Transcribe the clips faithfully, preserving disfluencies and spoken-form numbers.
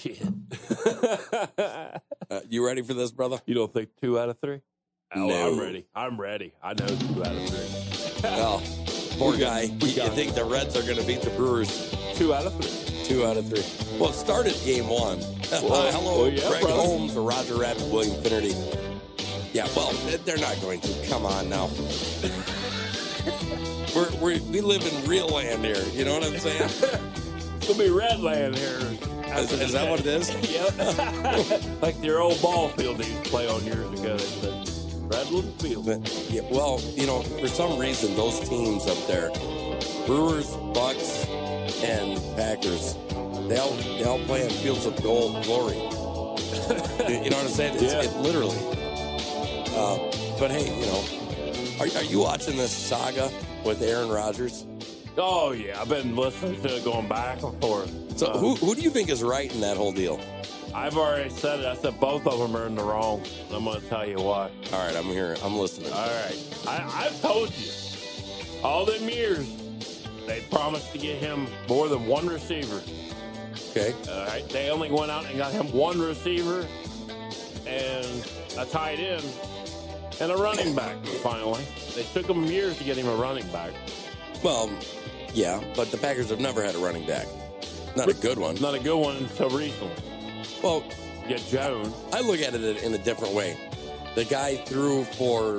Yeah. uh, you ready for this, brother? You don't think two out of three? Oh, No. I'm ready. I'm ready. I know two out of three. Well, poor guy. we You, got you think the Reds are going to beat the Brewers? Two out of three. Two out of three. Well, it started game one. Well, uh, hello, well, yeah, Greg brother. Holmes or Roger Rabbit, William Finnerty. Yeah, well, they're not going to. Come on now. we're, we're, we live in real land here. You know what I'm saying? It's going to be Redland here. Is, is that what it is? Yep. Like their old ball field they used to play on years ago. They said Redland Field. But, yeah, well, you know, for some reason, those teams up there, Brewers, Bucks, and Packers, they all, they all play in fields of gold glory. You know what I'm saying? It's, Yeah. it literally. Uh, but hey, you know, are, are you watching this saga with Aaron Rodgers? Oh, yeah. I've been listening to it going back and forth. So Uh, who who do you think is right in that whole deal? I've already said it. I said both of them are in the wrong. I'm going to tell you why. All right, I'm here. I'm listening. All right. I, I've told you. All them years, they promised to get him more than one receiver. Okay. All right. They only went out and got him one receiver and a tight end and a running back, finally. They took him years to get him a running back. Well, yeah, but the Packers have never had a running back. Not a good one. Not a good one until recently. Well, You get Jones. I look at it in a different way. The guy threw for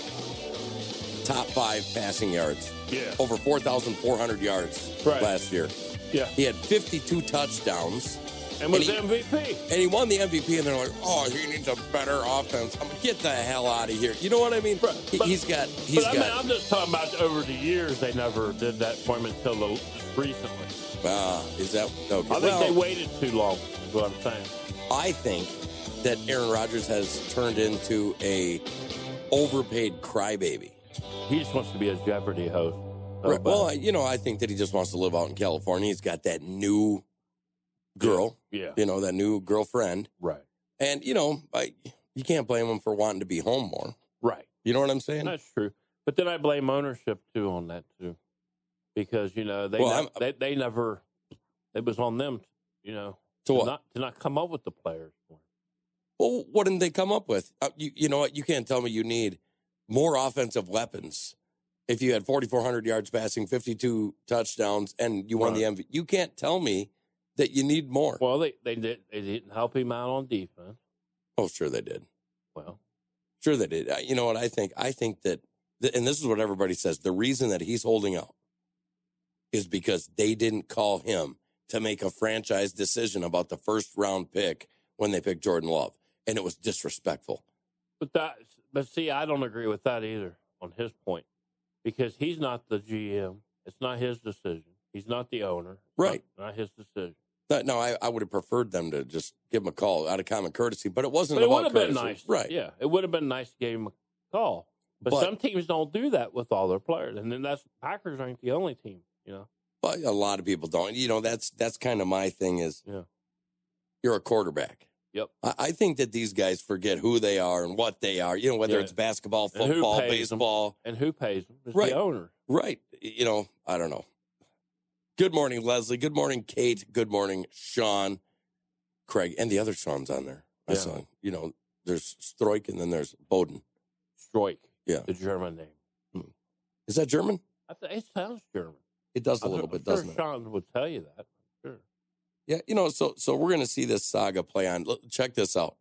top five passing yards. Yeah. Over four thousand four hundred yards Right. last year. Yeah. He had fifty-two touchdowns. And was he- M V P. And he won the M V P, and they're like, "Oh, he needs a better offense." I'm like, get the hell out of here. You know what I mean? Right, He, but- he's got. He's But I got. mean, I'm just talking about over the years, they never did that for him until the, recently. Ah, is that okay? I think well, they waited too long, is what I'm saying. I think that Aaron Rodgers has turned into a overpaid crybaby. He just wants to be a Jeopardy host. So Right. bad. Well, I- you know, I think that he just wants to live out in California. He's got that new girl, Yeah. you know, that new girlfriend. Right. And, you know, I, you can't blame him for wanting to be home more. Right. You know what I'm saying? That's true. But then I blame ownership, too, on that, too. Because, you know, they Well, ne- I'm- they, they never, it was on them, you know, To to, what? not, to not come up with the players. for him. Well, what didn't they come up with? Uh, you, you know what? You can't tell me you need more offensive weapons if you had forty-four hundred yards passing, fifty-two touchdowns, and you won Right. the M V P. You can't tell me that you need more. Well, they, they, did, they didn't help him out on defense. Oh, sure they did. Well, Sure they did. Uh, You know what I think? I think that, th- and this is what everybody says, the reason that he's holding out is because they didn't call him to make a franchise decision about the first round pick when they picked Jordan Love. And it was disrespectful. but that, but see, I don't agree with that either on his point because he's not the G M. It's not his decision. He's not the owner. Right. Not, not his decision. That, no, I, I would have preferred them to just give him a call out of common courtesy, but it wasn't But it about would have been courtesy. nice. Right. Yeah. It would have been nice to give him a call. But, But- some teams don't do that with all their players. And then that's Packers aren't the only team, you know. But a lot of people don't. You know, that's that's kind of my thing is Yeah. you're a quarterback. Yep. I, I think that these guys forget who they are and what they are, you know, whether Yeah. it's basketball, And who football, pays them. baseball. And who pays them? It's Right. the owner. Right. You know, I don't know. Good morning, Leslie. Good morning, Kate. Good morning, Sean, Craig, and the other Sean's on there. I Yeah. saw, you know, there's Stroik and then there's Bowden. Stroik. Yeah. The German name. Is that German? I th- it sounds German. It does a I'm little sure- bit, I'm doesn't sure it? Sean would tell you that. Sure. Yeah, you know, so so we're going to see this saga play on. Look, check this out.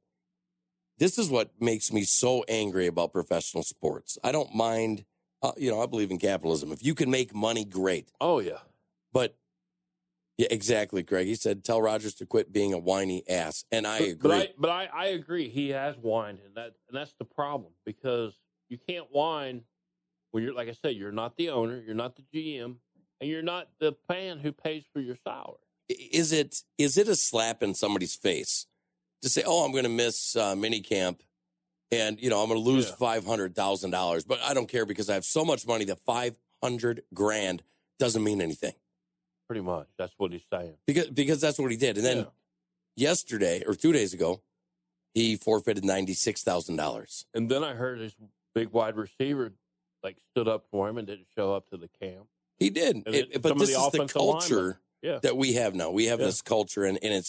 This is what makes me so angry about professional sports. I don't mind, uh, you know, I believe in capitalism. If you can make money, great. Oh, yeah. But, yeah, exactly, Greg. He said, tell Rodgers to quit being a whiny ass. And I But- agree. But I, but I, I agree. He has whined, and that and that's the problem because you can't whine when you're, like I said, you're not the owner, you're not the G M, and you're not the fan who pays for your salary. is it is it a slap in somebody's face to say, oh, I'm going to miss uh, mini camp and, you know, I'm going to lose Yeah. five hundred thousand dollars, but I don't care because I have so much money that five hundred grand doesn't mean anything. Pretty much. That's what he's saying. Because because that's what he did. And then Yeah. yesterday or two days ago, he forfeited ninety-six thousand dollars. And then I heard his big wide receiver like stood up for him and didn't show up to the camp. He did. And It- it- but some of this the is the offensive culture linemen. Yeah. that we have now. We have Yeah. this culture, and, and it's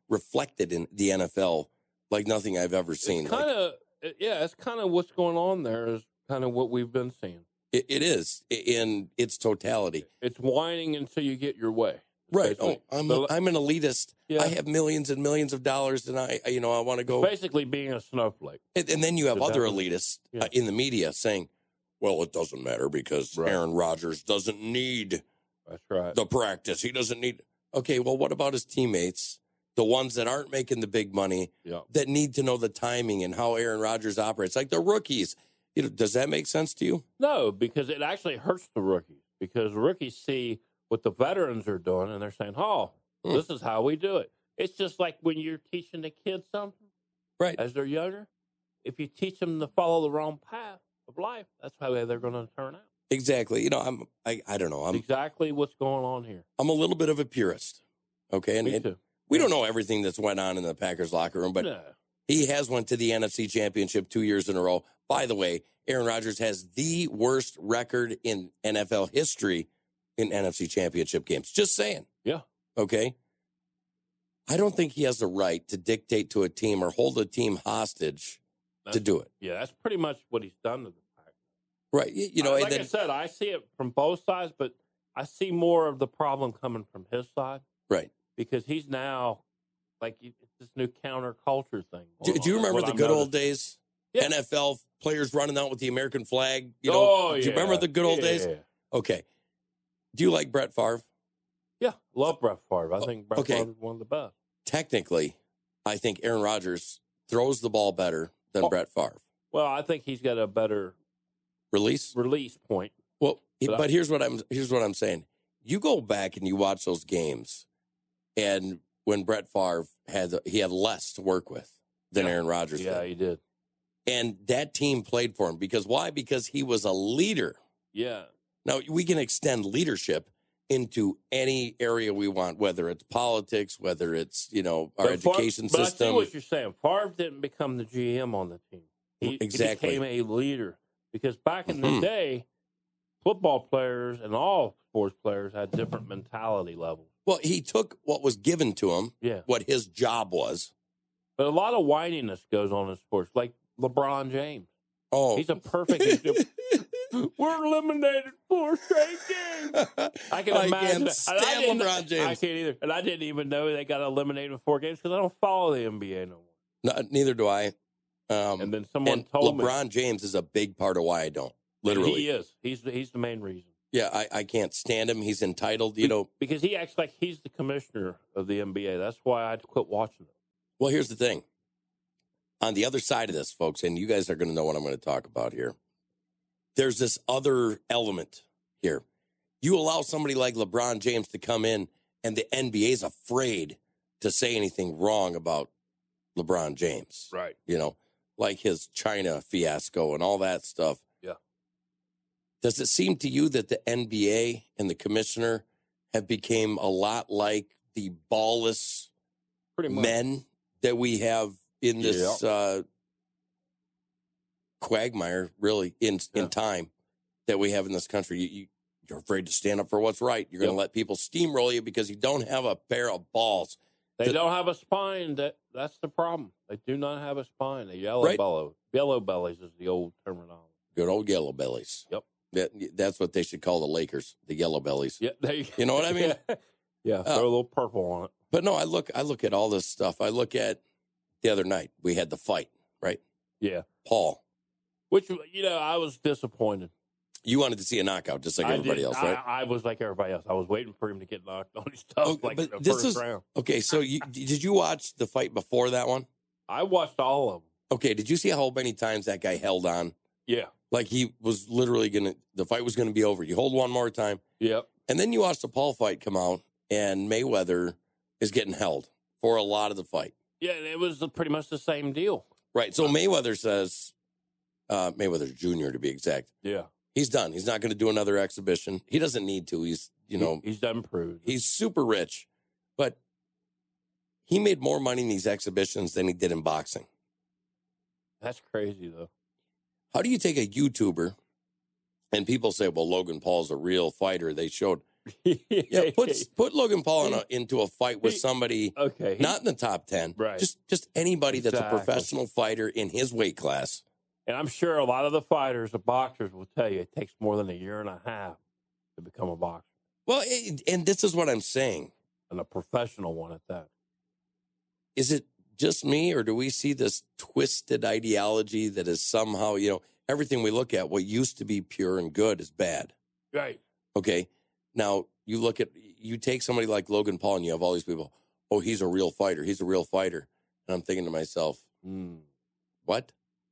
reflected in the N F L like nothing I've ever seen. It's kind of, like, yeah, it's kind of what's going on there is kind of what we've been seeing. It, it is in its totality. It's whining until you get your way. Right. Basically. Oh, I'm So- a, I'm an elitist. Yeah. I have millions and millions of dollars, and I, you know, I want to go. Basically being a snowflake. And, and then you have So other definitely- elitists Yeah. uh, in the media saying, "Well, it doesn't matter because Right. Aaron Rodgers doesn't need That's right. the practice. He doesn't need." Okay, well, what about his teammates, the ones that aren't making the big money, Yeah. that need to know the timing and how Aaron Rodgers operates, like the rookies? You know, does that make sense to you? No, because it actually hurts the rookies because rookies see what the veterans are doing and they're saying, oh, Hmm. this is how we do it. It's just like when you're teaching the kids something Right. as they're younger. If you teach them to follow the wrong path of life, that's how they're going to turn out. Exactly. You know, I'm. I, I don't know. I'm. exactly what's going on here. I'm a little bit of a purist. Okay, and, Me and too. we don't know everything that's went on in the Packers locker room, but no. he has went to the N F C Championship two years in a row. By the way, Aaron Rodgers has the worst record in N F L history in N F C Championship games. Just saying. Yeah. Okay. I don't think he has the right to dictate to a team or hold a team hostage That's, to do it. Yeah, that's pretty much what he's done to the Packers. Right. You, you know, like and then, I said, I see it from both sides, but I see more of the problem coming from his side right. because he's now like it's this new counterculture thing. Do, going do you on. That's remember what the I've good old noticed. days? Yeah. N F L players running out with the American flag. You know, oh, do yeah. you remember the good old yeah. days? Okay. Do you like Brett Favre? Yeah, love Brett Favre. I think Brett Okay. Favre is one of the best. Technically, I think Aaron Rodgers throws the ball better than Oh. Brett Favre. Well, I think he's got a better Release? release point. Well, he- But but I- here's what I'm here's what I'm saying. You go back and you watch those games, and when Brett Favre had he had less to work with than Yeah. Aaron Rodgers Yeah, did, he did. and that team played for him because why? Because he was a leader. Yeah, Now we can extend leadership into any area we want, whether it's politics, whether it's you know our But Favre- education but I system. see what you're saying. Favre didn't become the G M on the team. He, Exactly. he became a leader because back in Mhm. the day, football players and all sports players had different mentality levels. Well, he took what was given to him, Yeah, what his job was. but a lot of whininess goes on in sports, like LeBron James. Oh, He's a perfect example. We're eliminated four straight games. I can I imagine. can't that. And I stand didn't- LeBron I James. can't either. And I didn't even know they got eliminated in four games because I don't follow the N B A no more. No, neither do I. Um, And then someone and told LeBron James is a big part of why I don't. me. Literally, He is. He's the, he's the main reason. yeah, I, I can't stand him. He's entitled. You know. Because he acts like he's the commissioner of the N B A. That's why I quit watching it. Well, here's the thing. On the other side of this, folks, and you guys are going to know what I'm going to talk about here. There's this other element here. You allow somebody like LeBron James to come in, and the N B A is afraid to say anything wrong about LeBron James. Right. You know, like his China fiasco and all that stuff. Yeah. Does it seem to you that the N B A and the commissioner have become a lot like the ballless Pretty much. men that we have in this uh, quagmire, really, in Yeah. in time that we have in this country? You, you, you're afraid to stand up for what's right. You're going to Yep. let people steamroll you because you don't have a pair of balls. They the- don't have a spine. That That's the problem. They do not have a spine. They yellow Right. bellow. Yellow bellies is the old terminology. Good old yellow bellies. Yep. That, that's what they should call the Lakers, the yellow bellies. Yeah, there you, You know what I mean? yeah, yeah throw Uh, a little purple on it. But no, I look, I look at all this stuff. I look at the other night we had the fight, right? Yeah. Paul, Which, you know, I was disappointed. you wanted to see a knockout just like I everybody did- else, right? I, I was like everybody else. I was waiting for him to get knocked on his stuff Oh, like but in the this first is- round. Okay, so you, did you watch the fight before that one? I watched all of them. Okay, did you see how many times that guy held on? Yeah. Like he was literally gonna, the fight was gonna be over. You hold one more time, Yep. and then you watch the Paul fight come out, and Mayweather is getting held for a lot of the fight. Yeah, and it was pretty much the same deal. Right. So Mayweather says, uh, Mayweather Junior to be exact, Yeah. he's done. He's not going to do another exhibition. He doesn't need to. He's, you know, He- he's done proved. he's super rich, but he made more money in these exhibitions than he did in boxing. That's crazy, though. How do you take a YouTuber and people say, well, Logan Paul's a real fighter? They showed, Yeah, put put Logan Paul in a, into a fight with somebody okay, he, not in the top ten. Right. Just just anybody that's Exactly. a professional fighter in his weight class. And I'm sure a lot of the fighters, the boxers, will tell you it takes more than a year and a half to become a boxer. Well, it, and this is what I'm saying. And a professional one at that. Is it just me, or do we see this twisted ideology that is somehow, you know, everything we look at, what used to be pure and good is bad? Right. Okay. Now, you look at, you take somebody like Logan Paul and you have all these people, oh, he's a real fighter. He's a real fighter. And I'm thinking to myself, mm. what?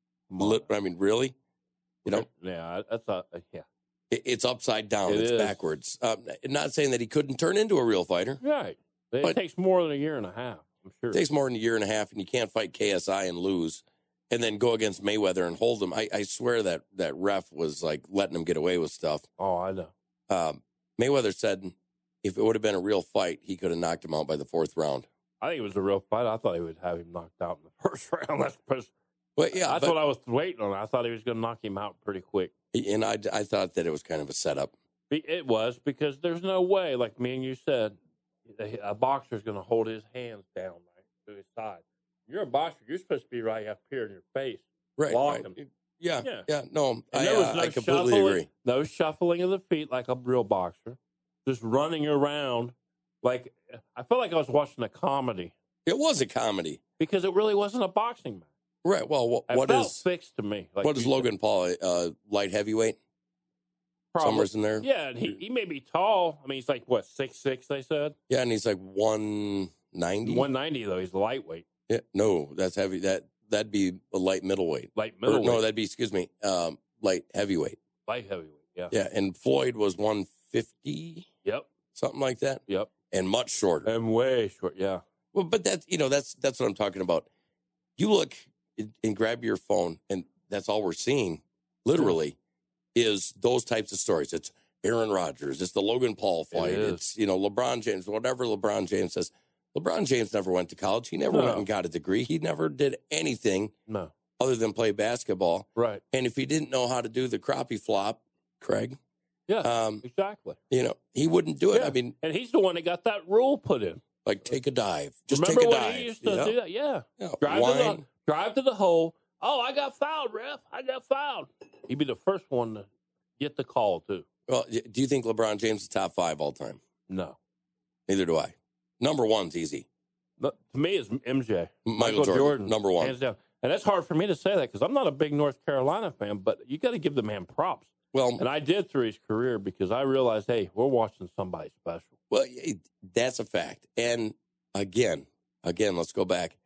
I mean, really? You know? Yeah, that's a, yeah. It, it's upside down. It it's is. backwards. Um, not saying that he couldn't turn into a real fighter. Right. It But- takes more than a year and a half, I'm sure. It takes more than a year and a half, and you can't fight K S I and lose and then go against Mayweather and hold him. I, I swear that that ref was like letting him get away with stuff. Oh, I know. Um, Mayweather said if it would have been a real fight, he could have knocked him out by the fourth round. I think it was a real fight. I thought he would have him knocked out in the first round. That's, that's Well, yeah, that's but, what I was waiting on. I thought he was going to knock him out pretty quick. and I, I thought that it was kind of a setup. Be- It was, because there's no way, like me and you said, a a boxer's going to hold his hands down right to his side. You're a boxer. You're supposed to be right up here in your face. Right. Block right. him. Yeah, Yeah. yeah. No, And I, there was uh, no I completely shuffling, agree. No shuffling of the feet like a real boxer. Just running around like I felt like I was watching a comedy It was a comedy. because it really wasn't a boxing match. Right. Well, what, It what felt is fixed to me? Like what is you said. Logan Paul? Uh, light heavyweight? Probably. Somewhere's in there? Yeah, and he, he may be tall. I mean, he's like, what, six six, they said? Yeah, and he's like one ninety. one ninety, though. He's lightweight. Yeah, no, that's heavy. That, that'd be a light middleweight. Light Or, middleweight. no, that'd be, excuse me, um, light heavyweight. Light heavyweight, yeah. Yeah, and Floyd was one fifty, Yep, something like that, yep. and much shorter. And way short, yeah. Well, but that's, you know, that's that's what I'm talking about. You look and and grab your phone, and that's all we're seeing, literally, is those types of stories. It's Aaron Rodgers. It's the Logan Paul fight. It is. It's, you know, LeBron James, whatever LeBron James says. LeBron James never went to college. He never No. went and got a degree. He never did anything No, other than play basketball. right. And if he didn't know how to do the crappie flop, Craig, Yeah, um, exactly. you know, he wouldn't do it. Yeah. I mean, And he's the one that got that rule put in. like take a dive. Just Remember take a when dive. he used to you know? do that? Yeah. Yeah, Drive to, wine. the, drive to the hole. Oh, I got fouled, ref. I got fouled. He'd be the first one to get the call, too. Well, y- do you think LeBron James is top five all time? No. Neither do I. Number one's easy. But to me, it's M J. Michael Jordan, number one. Hands down. And that's hard for me to say that because I'm not a big North Carolina fan, but you got to give the man props. Well, And I did through his career because I realized, hey, we're watching somebody special. well, it- that's a fact. And again, again, let's go back.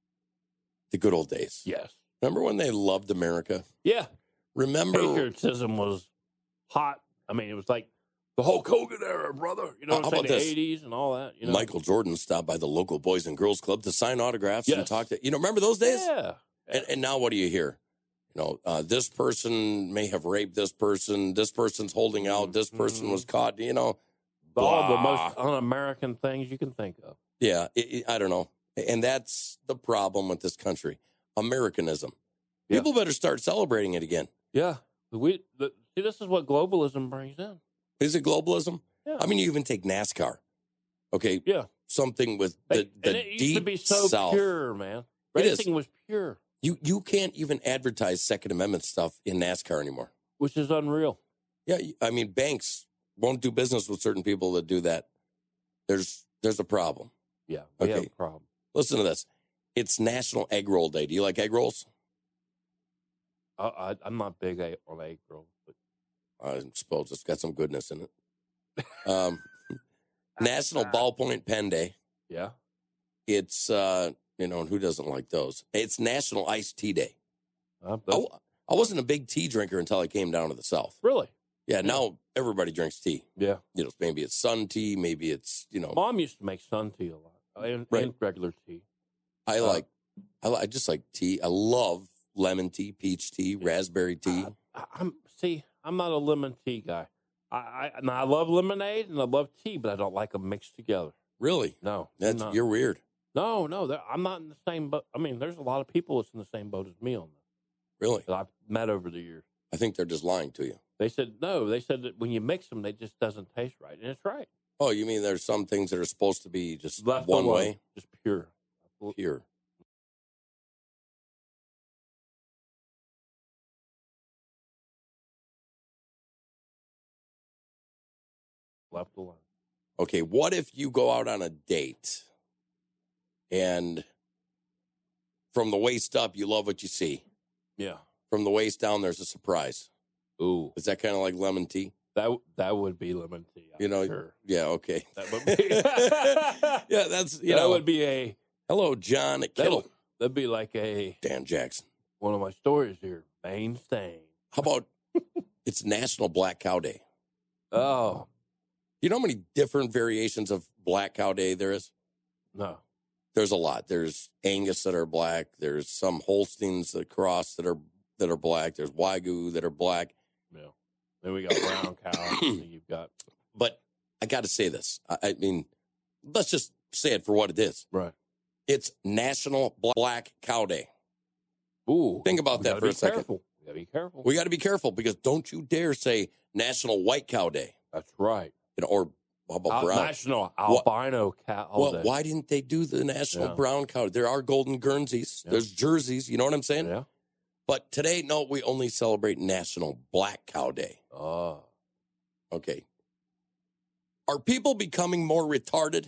The good old days. Yes. Remember when they loved America? Yeah. Remember? Patriotism was hot. I mean, it was like the Hulk Hogan era, brother. You know How what I'm saying? about The this? eighties and all that. You know? Michael Jordan stopped by the local Boys and Girls Club to sign autographs and Yes. talk to, you know, remember those days? Yeah. And, and now what do you hear? You know, uh, this person may have raped this person. This person's holding out. This person was caught. You know, All the blah. most un-American things you can think of. Yeah, it, it- I don't know. And that's the problem with this country. Americanism. Yeah. People better start celebrating it again. Yeah. We the, see, this is what globalism brings in. Is it globalism? Yeah. I mean, you even take NASCAR. Okay. Yeah. Something with the, Like, the and it used deep to be so South. pure, man. It is. Racing was pure, You, you can't even advertise Second Amendment stuff in NASCAR anymore. which is unreal. Yeah. I mean, banks won't do business with certain people that do that. There's, there's a problem. Yeah. We have Okay. a problem. Listen to this. It's National Egg Roll Day. Do you like egg rolls? I, I, I'm not big a- on egg rolls, but I suppose it's got some goodness in it. Um, National Ballpoint Pen Day. yeah. It's, uh, you know, and who doesn't like those? It's National Iced Tea Day. Uh, I, that's- I wasn't a big tea drinker until I came down to the South. really? Yeah, now everybody drinks tea. Yeah. You know, maybe it's sun tea, maybe it's, you know, Mom used to make sun tea a lot and, Right. and regular tea. I uh, like, I, li- I just like tea. I love lemon tea, peach tea, raspberry tea. I, I'm see. I'm not a lemon tea guy. I I, and I love lemonade and I love tea, but I don't like them mixed together. Really? No, That's, not. you're weird. no, no. they're- I'm not in the same boat. I mean, there's a lot of people that's in the same boat as me on this Really? that I've met over the years. I think they're just lying to you. They said no. They said that when you mix them, it just doesn't taste right, and it's right. Oh, you mean there's some things that are supposed to be just Left one alone, way? just pure. Pure. Left alone. Okay, what if you go out on a date and from the waist up, you love what you see. Yeah. From the waist down, there's a surprise. Ooh. Is that kind of like lemon tea? That that would be lemon tea. I'm You know, sure. yeah, okay. That would be. yeah, that's, you that know. would be a. Hello, John at Kittle. That'd, that'd be like a. Dan Jackson. One of my stories here. Main stain. How about it's National Black Cow Day? Oh. You know how many different variations of Black Cow Day there is? No. There's a lot. There's Angus that are black. There's some Holsteins that cross that are that are black. There's Wagyu that are black. Yeah. Then we got brown cow. And you've got. But I got to say this. I, I mean, let's just say it for what it is. Right. It's National Black Cow Day. Ooh. Think about we that for be a second. Careful. We gotta be careful. We got to be careful because don't you dare say National White Cow Day. That's right. You know, or how about Al- brown? National albino cow. Well, Day. why didn't they do the National Yeah. Brown Cow? There are golden Guernseys. Yeah. There's jerseys. You know what I'm saying? Yeah. But today, no, we only celebrate National Black Cow Day. Oh. Okay. Are people becoming more retarded?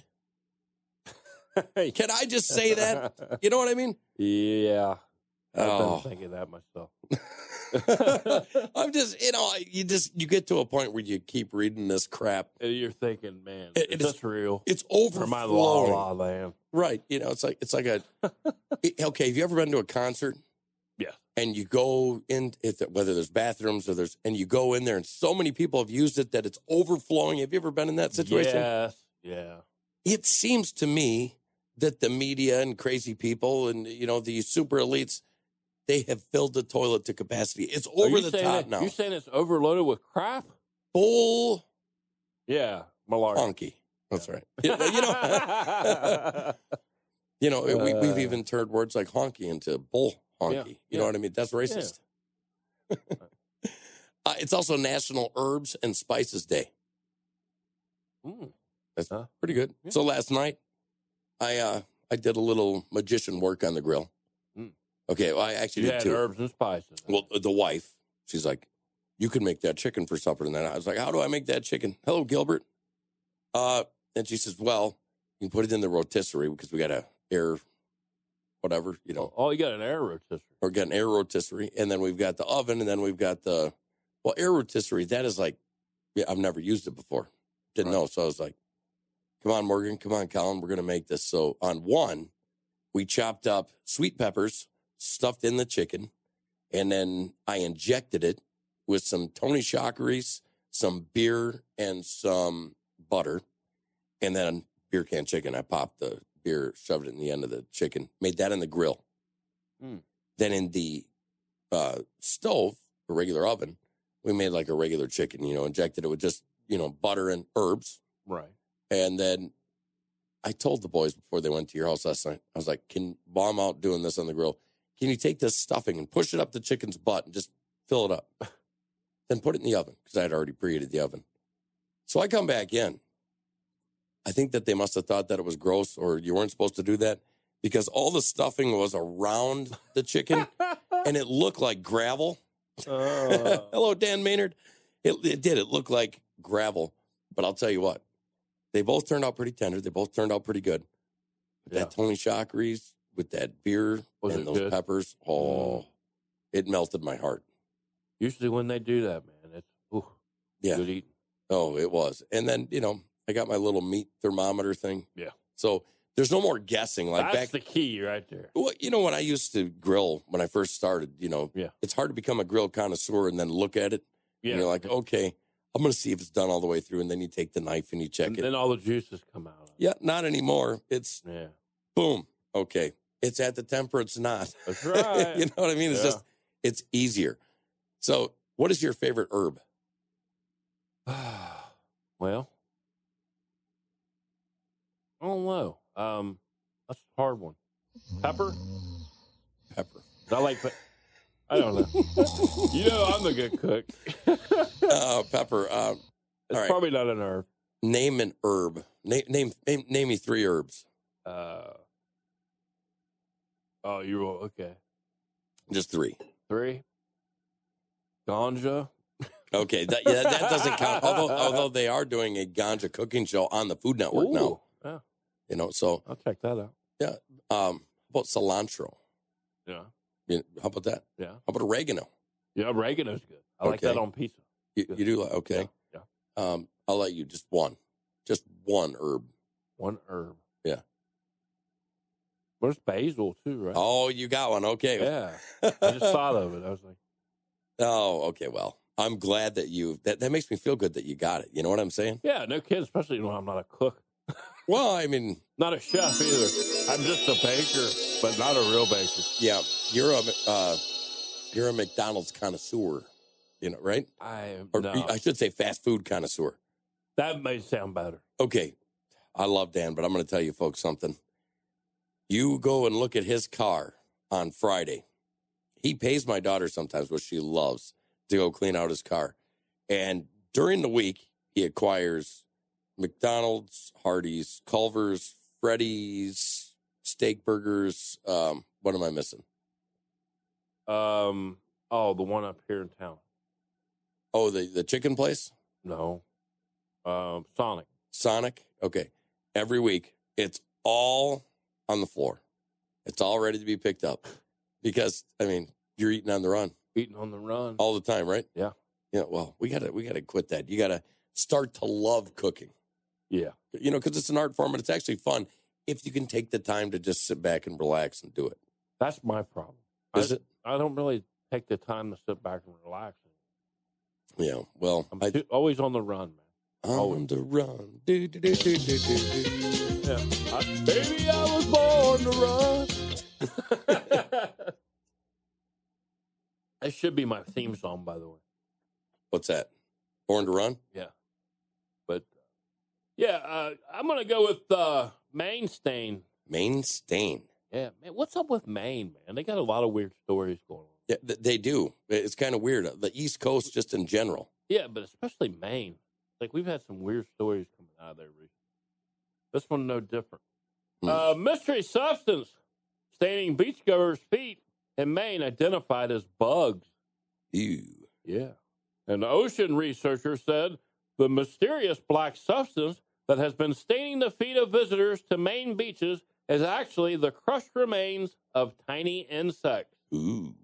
Can I just say that? You know what I mean? Yeah. I've Oh. been thinking that myself. I'm just, you know, you just, you get to a point where you keep reading this crap. And you're thinking, man, It- is it is- this real? It's For my la overflowing. la land. Right. You know, it's like, it's like a, it- okay, have you ever been to a concert? Yeah. And you go in, if, whether there's bathrooms or there's, and you go in there and so many people have used it that it's overflowing. Have you ever been in that situation? Yes. Yeah. It seems to me that the media and crazy people and, you know, the super elites, they have filled the toilet to capacity. It's Are over you the saying top that- now. You saying it's overloaded with crap? Bull Yeah. Malarkey. honky. That's right. You know, you know, you know we, we've Uh. even turned words like honky into bull honky. Yeah, You yeah. know what I mean? That's racist. uh, it's also National Herbs and Spices Day. Mm. That's Huh? pretty good. Yeah. So last night, I uh, I did a little magician work on the grill. Mm. Okay, well, I actually You did had two. herbs and spices. Well, the wife, she's like, you can make that chicken for supper. And then I was like, how do I make that chicken? Hello, Gilbert. Uh, and she says, well, you can put it in the rotisserie because we got a air, whatever, you know, Oh, you got an air rotisserie. or got an air rotisserie. And then we've got the oven. And then we've got the, well, air rotisserie. That is like, yeah, I've never used it before. Didn't Right. know. So I was like, come on, Morgan. Come on, Colin. We're going to make this. So on one, we chopped up sweet peppers, stuffed in the chicken. And then I injected it with some Tony Chachere's, some beer, and some butter. And then beer can chicken. I popped the beer, shoved it in the end of the chicken, made that in the grill. Mm. Then in the uh, stove, a regular oven, we made like a regular chicken, you know, injected it with just, you know, butter and herbs. Right. And then I told the boys before they went to your house last night, I was like, can, while I'm out doing this on the grill, can you take this stuffing and push it up the chicken's butt and just fill it up? Then put it in the oven because I had already preheated the oven. So I come back in. I think that they must have thought that it was gross or you weren't supposed to do that because all the stuffing was around the chicken and it looked like gravel. Oh. Hello, Dan Maynard. It, it did. It looked like gravel. But I'll tell you what, they both turned out pretty tender. They both turned out pretty good. But Yeah. that Tony Chachere's with that beer Was and it those good? peppers, oh, Mm. it melted my heart. Usually when they do that, man, it's ooh, Yeah. good eating. Oh, it was. And then, you know, I got my little meat thermometer thing. Yeah. So there's no more guessing. Like That's back, the key right there. well, you know, when I used to grill, when I first started, you know, Yeah. it's hard to become a grill connoisseur and then look at it. Yeah. And you're like, okay, I'm going to see if it's done all the way through. And then you take the knife and you check and it. then all the juices come out. Of it. Yeah, not anymore. It's Yeah. boom. Okay. It's at the temper. It's not. That's right. You know what I mean? It's Yeah. just, it's easier. So what is your favorite herb? Well, I don't know. Um, that's a hard one. Pepper. Pepper. I like. Pe- I don't know. You know, I'm the good cook. uh, Pepper. Uh, It's all right. probably not an herb. Name an herb. Name, name name name me three herbs. Uh, oh, you okay? Just three. Three. Ganja. Okay, that, yeah, that doesn't count. Although although they are doing a ganja cooking show on the Food Network Ooh, now. yeah, You know, so I'll check that out. yeah. Um, how about cilantro? Yeah, You how about that? yeah, How about oregano? yeah. Oregano's good. I like Okay. that on pizza. You, Good. you do like okay. Yeah, yeah. Um, I'll let you just one, just one herb. One herb. Yeah. There's basil too, right? Oh, you got one. Okay. Yeah. I just thought of it. I was like, Oh, okay. Well, I'm glad that you. That that makes me feel good that you got it. You know what I'm saying? yeah, no kidding. Especially when I'm not a cook, Well, I mean, not a chef either. I'm just a baker, but not a real baker. yeah, you're a uh, you're a McDonald's connoisseur. You know, right? I Or no. I should say fast food connoisseur. That may sound better. Okay, I love Dan, but I'm going to tell you folks something. You go and look at his car on Friday. He pays my daughter sometimes, what she loves, to go clean out his car. And during the week, he acquires McDonald's, Hardee's, Culver's, Freddy's, steak burgers. Um, what am I missing? Um. Oh, the one up here in town. Oh, the, the chicken place? No. Um. Sonic. Sonic? Okay. Every week, it's all on the floor. It's all ready to be picked up. Because, I mean, you're eating on the run Eating on the run. all the time, right? Yeah. Yeah, well, we gotta we gotta quit that. You gotta start to love cooking. Yeah. You know, because it's an art form and it's actually fun if you can take the time to just sit back and relax and do it. That's my problem. Is I, it? I don't really take the time to sit back and relax. Yeah. Well, I'm I, too, always on the run, man. on always. the run. Do, do, do, do, do, do, do. Yeah. I, baby, I was born to run. That should be my theme song, by the way. What's that? Born to Run? Yeah. But, uh, yeah, uh, I'm going to go with uh, Maine Stain. Maine Stain. Yeah, man, what's up with Maine, man? They got a lot of weird stories going on. Yeah, th- they do. It's kind of weird. The East Coast, just in general. Yeah, but especially Maine. Like, we've had some weird stories coming out of there recently. This one, no different. Hmm. Uh, mystery substance staining beachgoers' feet in Maine identified as bugs. Ew. Yeah. An ocean researcher said the mysterious black substance that has been staining the feet of visitors to Maine beaches is actually the crushed remains of tiny insects. Ooh.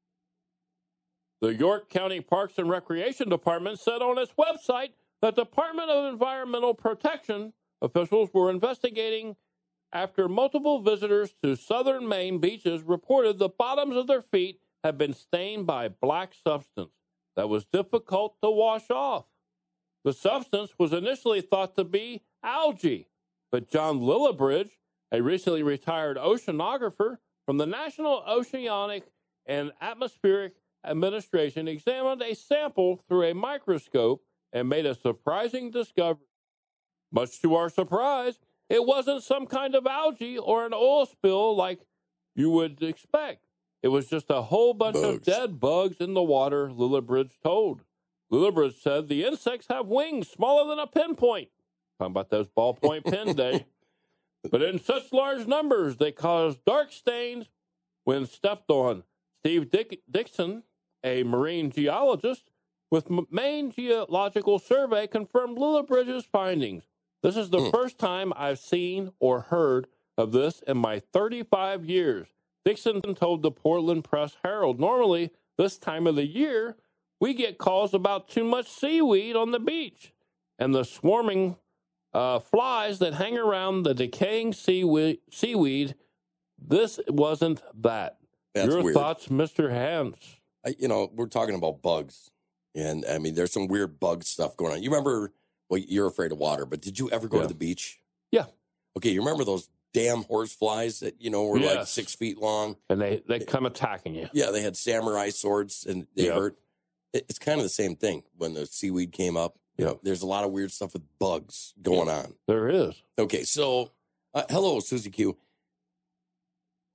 The York County Parks and Recreation Department said on its website that the Department of Environmental Protection officials were investigating after multiple visitors to southern Maine beaches reported the bottoms of their feet had been stained by black substance that was difficult to wash off. The substance was initially thought to be algae, but John Lillibridge, a recently retired oceanographer from the National Oceanic and Atmospheric Administration, examined a sample through a microscope and made a surprising discovery. Much to our surprise, it wasn't some kind of algae or an oil spill like you would expect. It was just a whole bunch of Bugs. dead bugs in the water, Lillibridge told. Lillibridge said the insects have wings smaller than a pinpoint. Talking about those ballpoint pen day. But in such large numbers, they cause dark stains when stepped on. Steve Dick- Dixon, a marine geologist with M- Maine Geological Survey, confirmed Lillibridge's findings. This is the Hmm. first time I've seen or heard of this in my thirty-five years. Dixon told the Portland Press Herald, normally this time of the year, we get calls about too much seaweed on the beach and the swarming uh, flies that hang around the decaying seaweed. seaweed. This wasn't that. That's Your weird. thoughts, Mister Hans? I, you know, we're talking about bugs. And I mean, there's some weird bug stuff going on. You remember, well, you're afraid of water, but did you ever go Yeah. to the beach? Yeah. Okay, you remember those damn horse flies that, you know, were like Yes. six feet long? And they, they come attacking you. Yeah, they had samurai swords and they Yep. hurt. It, it's kind of the same thing when the seaweed came up. You know, Yep. there's a lot of weird stuff with bugs going on. There is. Okay, so uh, hello, Susie Q.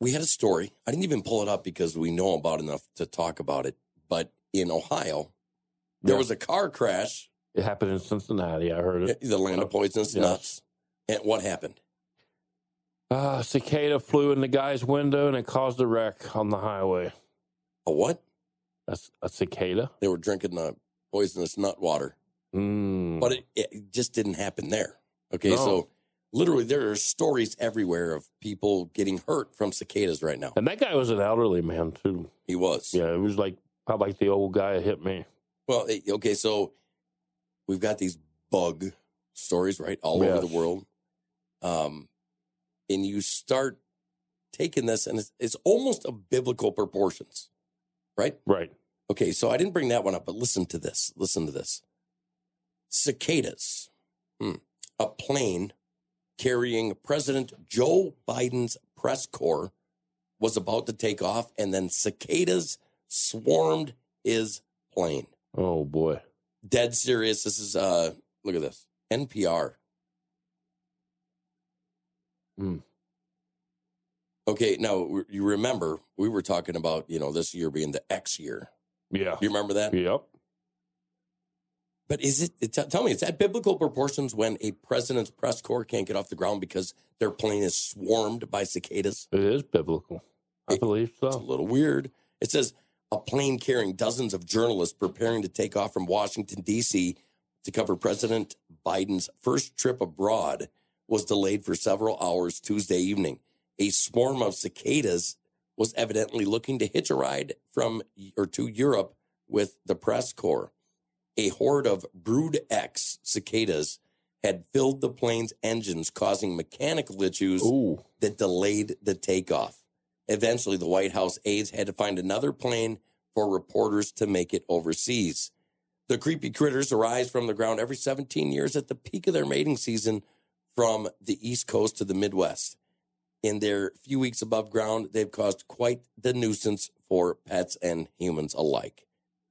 we had a story. I didn't even pull it up because we know about enough to talk about it. But in Ohio, there Yeah. was a car crash. It happened in Cincinnati. I heard it. The land of poisonous Yes. nuts. And what happened? Uh, a cicada flew in the guy's window and it caused a wreck on the highway. A what? That's a cicada. They were drinking the poisonous nut water. Mm. But it, it just didn't happen there. Okay, No. so literally there are stories everywhere of people getting hurt from cicadas right now. And that guy was an elderly man too. He was. Yeah, it was like probably like the old guy that hit me. Well, it- okay, so we've got these bug stories, right, all over Yes. the world. Um, and you start taking this, and it's, it's almost of biblical proportions, right? Right. Okay, so I didn't bring that one up, but listen to this. Listen to this. Cicadas. Hmm. A plane carrying President Joe Biden's press corps was about to take off, and then cicadas swarmed his plane. Oh boy. Dead serious. This is, uh, look at this. N P R. Hmm. Okay, now you remember we were talking about, you know, this year being the X year. Yeah. You remember that? Yep. But is it, it, tell me, is that biblical proportions when a president's press corps can't get off the ground because their plane is swarmed by cicadas? It is biblical. I It- believe It's a so. little weird. It says a plane carrying dozens of journalists preparing to take off from Washington, D C to cover President Biden's first trip abroad was delayed for several hours Tuesday evening. A swarm of cicadas was evidently looking to hitch a ride from or to Europe with the press corps. A horde of Brood X cicadas had filled the plane's engines, causing mechanical issues Ooh. that delayed the takeoff. Eventually, the White House aides had to find another plane for reporters to make it overseas. The creepy critters arise from the ground every seventeen years at the peak of their mating season from the East Coast to the Midwest. In their few weeks above ground, they've caused quite the nuisance for pets and humans alike.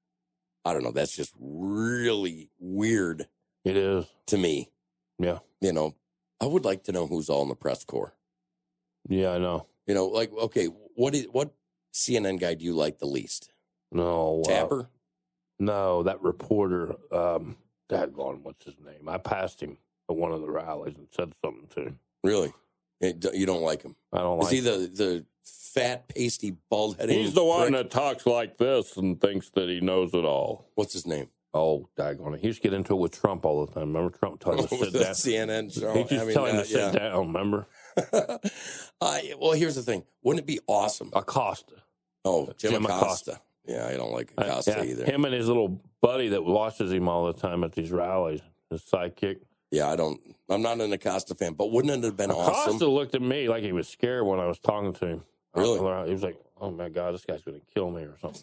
I don't know. That's just really weird It is. to me. Yeah. You know, I would like to know who's all in the press corps. Yeah, I know. You know, like, okay, what is, what C N N guy do you like the least? No. uh, Tapper? no, that reporter, um, daggone, what's his name? I passed him at one of the rallies and said something to him. Really? It- you don't like him? I don't Is like he the, the fat, pasty, bald-headed He's the one prick? that talks like this and thinks that he knows it all. What's his name? Oh, daggone it. He used to get into it with Trump all the time. Remember Trump telling him to sit The down? C N N show. He used I mean, telling him uh, to sit yeah. down, remember? uh, well, here's the thing. Wouldn't it be awesome? Acosta. Oh, Jim, Jim Acosta. Acosta. Yeah, I don't like Uh, Acosta yeah, either. Him and his little buddy that watches him all the time at these rallies, his sidekick. Yeah, I don't. I'm not an Acosta fan, but wouldn't it have been Acosta awesome? looked at me like he was scared when I was talking to him. Really? He was like, oh my God, this guy's going to kill me or something.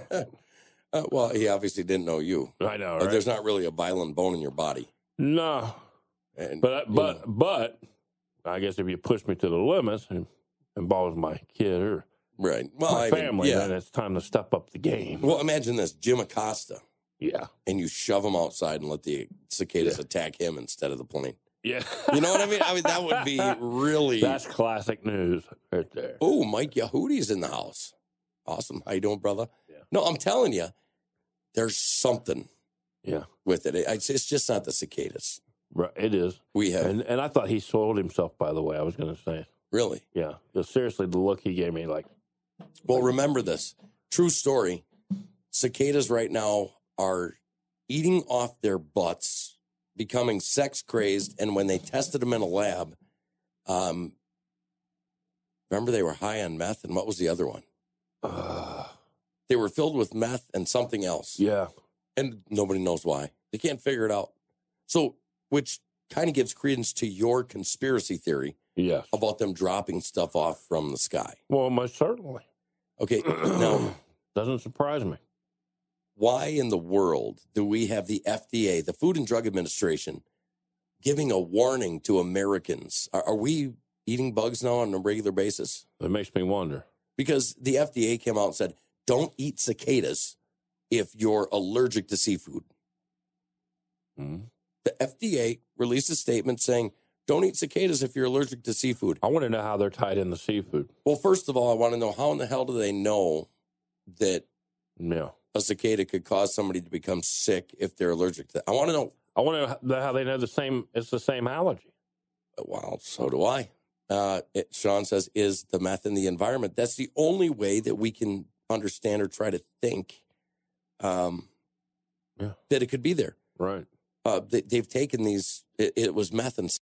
uh, well, he obviously didn't know you. I know, Uh, right? There's not really a violent bone in your body. No. And, But, you but, know, but, I guess if you push me to the limits, it involves my kid or right. Well, my I mean, family, yeah. then it's time to step up the game. Well, imagine this: Jim Acosta, Yeah. and you shove him outside and let the cicadas Yeah. attack him instead of the plane. Yeah. You know what I mean? I mean that would be really. That's classic news right there. Oh, Mike Yahudi's in the house. Awesome. How you doing, brother? Yeah. No, I'm telling you, there's something Yeah. with it. It's, it's just not the cicadas. Right. It is. We have And and I thought he soiled himself, by the way. I was going to say. really. Yeah. But seriously, the look he gave me, like, Well, remember this. True story. Cicadas right now are eating off their butts, becoming sex crazed, and when they tested them in a lab, um, remember they were high on meth, and what was the other one? uh, They were filled with meth and something else, yeah. and nobody knows why. They can't figure it out. So, which kind of gives credence to your conspiracy theory Yes. about them dropping stuff off from the sky. Well, most certainly. Okay, now, Doesn't surprise me. why in the world do we have the F D A, the Food and Drug Administration, giving a warning to Americans? Are, are we eating bugs now on a regular basis? It makes me wonder. Because the F D A came out and said, don't eat cicadas if you're allergic to seafood. Mhm. The F D A released a statement saying, Don't eat cicadas if you're allergic to seafood. I want to know how they're tied in the seafood. Well, first of all, I want to know how in the hell do they know that Yeah. a cicada could cause somebody to become sick if they're allergic to it? I want to know. I want to know how they know the same. It's the same allergy. Well, so do I. Uh, it, Sean says, is the meth in the environment? That's the only way that we can understand or try to think um, yeah. that it could be there. Right. Uh, they, they've taken these, it, it was meth and